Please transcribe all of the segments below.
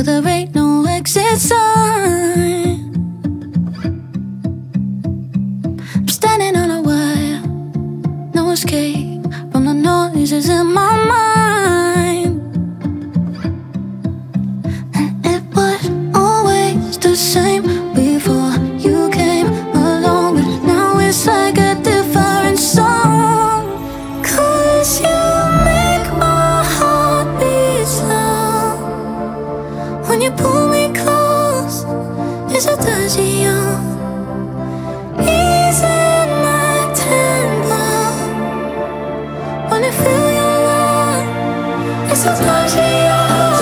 there ain't no exit sign. I'm standing on a wire, no escape from the noises in my mind. And it was always the same before you came along, but now it's like a different song. 'Cause you make my heart beat slow. When you pull me close, it's a touchy. Easing my tempo. When I feel your love, it's a touchy.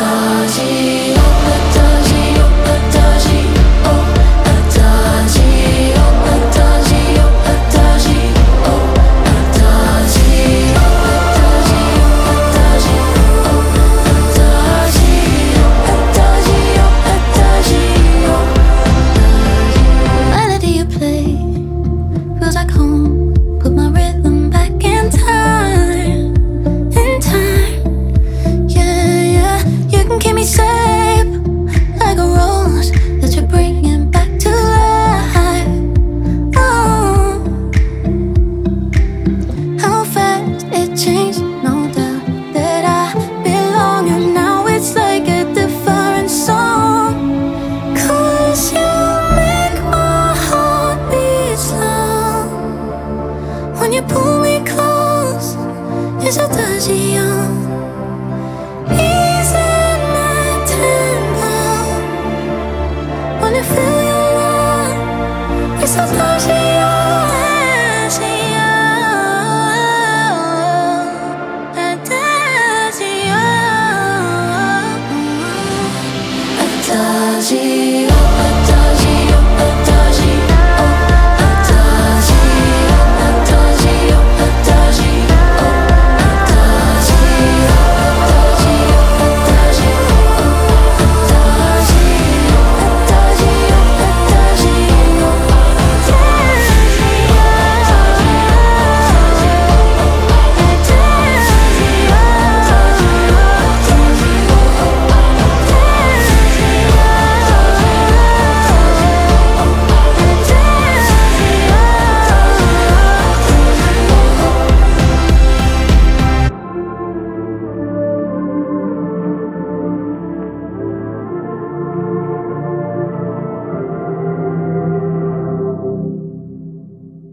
When you pull me close, it's a touchy. Easing my tempo. When I feel your love, it's a touchy.